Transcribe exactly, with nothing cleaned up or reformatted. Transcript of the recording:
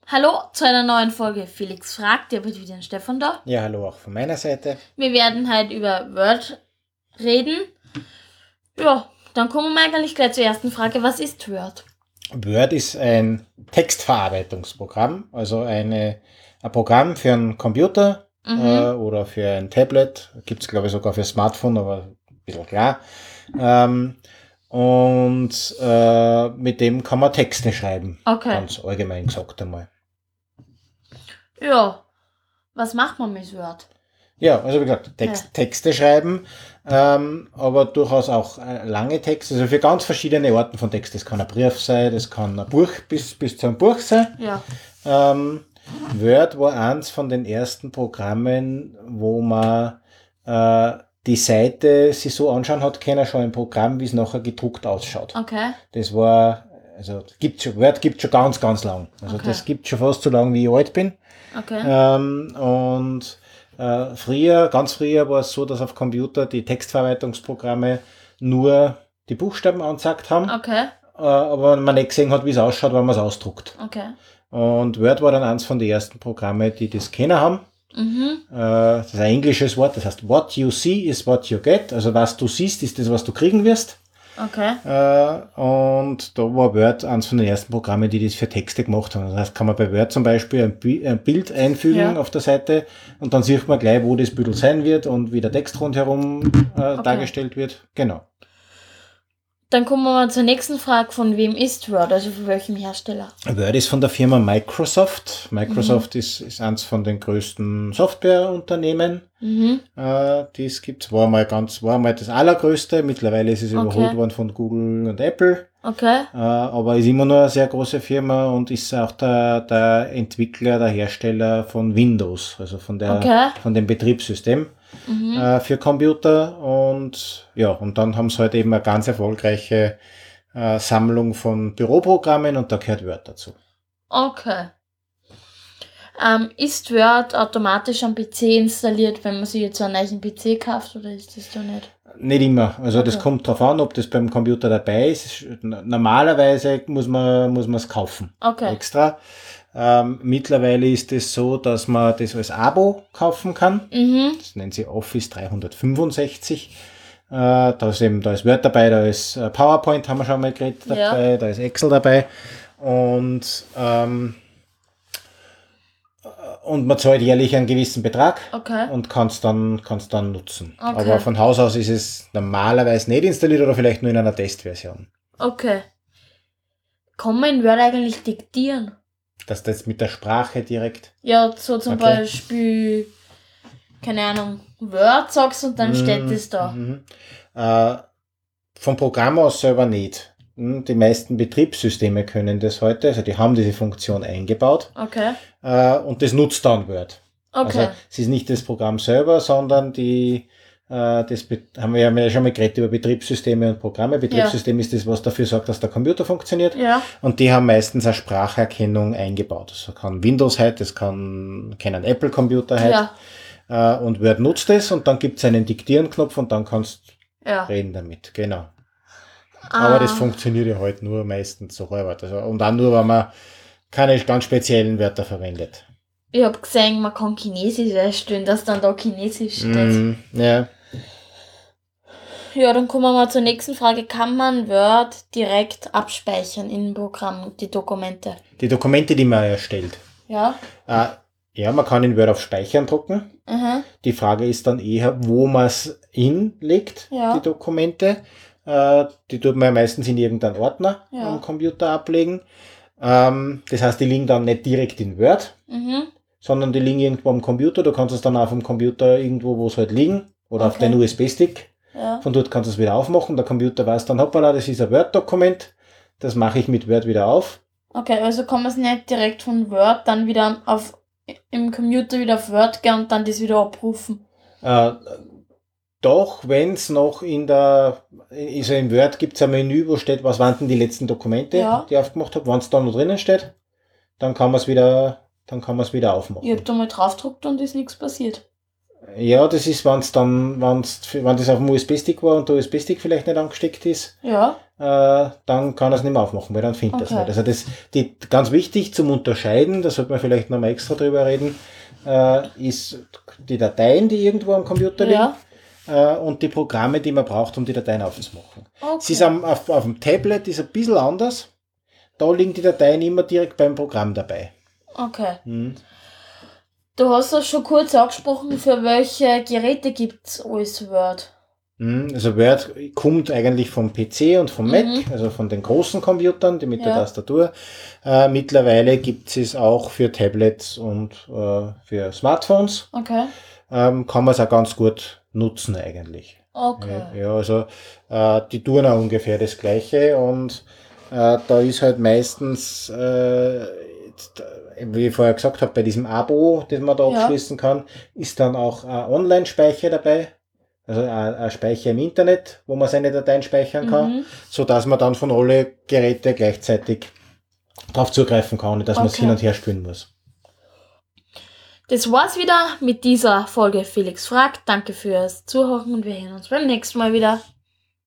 Hallo zu einer neuen Folge Felix fragt. Ihr habt wieder den Stefan da. Ja, hallo auch von meiner Seite. Wir werden halt über Word reden. Ja, dann kommen wir eigentlich gleich zur ersten Frage. Was ist Word? Word ist ein Textverarbeitungsprogramm, also eine, ein Programm für einen Computer mhm. äh, oder für ein Tablet. Gibt es, glaube ich, sogar für Smartphone, aber ein bisschen klar. Ähm, und äh, mit dem kann man Texte schreiben. Okay. Ganz allgemein gesagt einmal. Ja, was macht man mit Word? Ja, also wie gesagt, Text, ja. Texte schreiben, ähm, aber durchaus auch äh, lange Texte, also für ganz verschiedene Arten von Text. Das kann ein Brief sein, das kann ein Buch bis, bis zu einem Buch sein. Ja. Ähm, Word war eins von den ersten Programmen, wo man äh, die Seite sich so anschauen hat können, schon ein Programm, wie es nachher gedruckt ausschaut. Okay. Das war, also gibt's schon, Word gibt schon ganz, ganz lang. Also okay. Das gibt schon fast so lang, wie ich alt bin. Okay. Ähm, und äh, früher, ganz früher war es so, dass auf Computer die Textverarbeitungsprogramme nur die Buchstaben angezeigt haben. Okay. Äh, aber man nicht gesehen hat, wie es ausschaut, wenn man es ausdruckt. Okay. Und Word war dann eins von den ersten Programme, die das kennen haben. Mhm. Äh, das ist ein englisches Wort, das heißt, what you see is what you get. Also was du siehst, ist das, was du kriegen wirst. Okay. Äh, und da war Word eines von den ersten Programmen, die das für Texte gemacht haben. Das heißt, kann man bei Word zum Beispiel ein, Bi- ein Bild einfügen ja. auf der Seite und dann sieht man gleich, wo das Bild sein wird und wie der Text rundherum äh, okay. dargestellt wird. Genau. Dann kommen wir mal zur nächsten Frage. Von wem ist Word? Also von welchem Hersteller? Word ist von der Firma Microsoft. Microsoft mhm. ist, ist eins von den größten Softwareunternehmen, mhm. äh, die es gibt. War mal ganz, war mal das allergrößte. Mittlerweile ist es okay. überholt worden von Google und Apple. Okay. Äh, aber ist immer noch eine sehr große Firma und ist auch der, der Entwickler, der Hersteller von Windows, also von der, okay. von dem Betriebssystem. Mhm. Äh, für Computer und ja, und dann haben sie halt eben eine ganz erfolgreiche äh, Sammlung von Büroprogrammen und da gehört Word dazu. Okay. Ähm, ist Word automatisch am P C installiert, wenn man sich jetzt einen neuen P C kauft oder ist das da nicht? Nicht immer. Also okay. Das kommt drauf an, ob das beim Computer dabei ist. Normalerweise muss man muss man es kaufen. Okay. Extra. Ähm, mittlerweile ist es so, dass man das als Abo kaufen kann. Mhm. Das nennt sich Office dreihundertfünfundsechzig. Äh, da ist eben, da ist Word dabei, da ist PowerPoint, haben wir schon mal geredet, dabei, ja. Da ist Excel dabei. Und, ähm, und man zahlt jährlich einen gewissen Betrag okay. und kann es dann, kann's dann nutzen. Okay. Aber von Haus aus ist es normalerweise nicht installiert oder vielleicht nur in einer Testversion. Okay. Kann man in Word eigentlich diktieren? Dass das mit der Sprache direkt... Ja, so zum okay. Beispiel, keine Ahnung, Word sagst und dann mm, steht es da. Mm, äh, vom Programm aus selber nicht. Die meisten Betriebssysteme können das heute, also die haben diese Funktion eingebaut. Okay. Äh, und das nutzt dann Word. Okay. Also es ist nicht das Programm selber, sondern die... Das haben wir ja schon mal geredet über Betriebssysteme und Programme. Betriebssystem ja. ist das, was dafür sorgt, dass der Computer funktioniert. Ja. Und die haben meistens eine Spracherkennung eingebaut. Das kann Windows halt, das kann, kann ein Apple-Computer halt. Ja. Und Word nutzt es und dann gibt es einen Diktieren-Knopf und dann kannst du ja. reden damit. Genau. Ah. Aber das funktioniert ja halt nur meistens so halb. Also, und dann nur, wenn man keine ganz speziellen Wörter verwendet. Ich habe gesehen, man kann Chinesisch erstellen, dass dann da Chinesisch steht. Mm, ja. Ja, dann kommen wir mal zur nächsten Frage. Kann man Word direkt abspeichern im Programm, die Dokumente? Die Dokumente, die man erstellt? Ja. Äh, ja, man kann in Word auf Speichern drucken. Mhm. Die Frage ist dann eher, wo man es hinlegt, ja. die Dokumente. Äh, die tut man ja meistens in irgendeinen Ordner ja. am Computer ablegen. Ähm, das heißt, die liegen dann nicht direkt in Word. Mhm. sondern die liegen irgendwo am Computer. Du kannst es dann auf dem Computer irgendwo, wo es halt liegen, oder okay. auf den U S B-Stick. Ja. Von dort kannst du es wieder aufmachen. Der Computer weiß dann, hoppala, das ist ein Word-Dokument. Das mache ich mit Word wieder auf. Okay, also kann man es nicht direkt von Word dann wieder auf im Computer wieder auf Word gehen und dann das wieder abrufen? Äh, doch, wenn es noch in der, also im Word gibt es ein Menü, wo steht, was waren denn die letzten Dokumente, ja. die ich aufgemacht habe. Wenn es da noch drinnen steht, dann kann man es wieder... dann kann man es wieder aufmachen. Ich habe da mal draufgedruckt und ist nichts passiert. Ja, das ist, wenn es dann, wenn's, wenn das auf dem U S B-Stick war und der U S B-Stick vielleicht nicht angesteckt ist, ja. äh, dann kann er es nicht mehr aufmachen, weil dann findet er es nicht. Also das, die, ganz wichtig zum Unterscheiden, da sollte man vielleicht nochmal extra drüber reden, äh, ist die Dateien, die irgendwo am Computer liegen, ja. äh, und die Programme, die man braucht, um die Dateien aufzumachen. Okay. Es ist am, auf, auf dem Tablet ist ein bisschen anders. Da liegen die Dateien immer direkt beim Programm dabei. Okay. Hm. Du hast das schon kurz angesprochen, für welche Geräte gibt es alles Word? Also Word kommt eigentlich vom P C und vom Mac, mhm. also von den großen Computern, die mit ja. der Tastatur. Äh, mittlerweile gibt es auch für Tablets und äh, für Smartphones. Okay. Ähm, kann man es auch ganz gut nutzen eigentlich. Okay. Ja, ja also äh, die tun auch ungefähr das Gleiche und äh, da ist halt meistens, äh, wie ich vorher gesagt habe, bei diesem Abo, das man da ja. abschließen kann, ist dann auch ein Online-Speicher dabei. Also ein Speicher im Internet, wo man seine Dateien speichern kann, mhm. so dass man dann von alle Geräte gleichzeitig drauf zugreifen kann, und dass okay. man es hin und her spielen muss. Das war's wieder mit dieser Folge Felix fragt. Danke fürs Zuhören und wir sehen uns beim nächsten Mal wieder.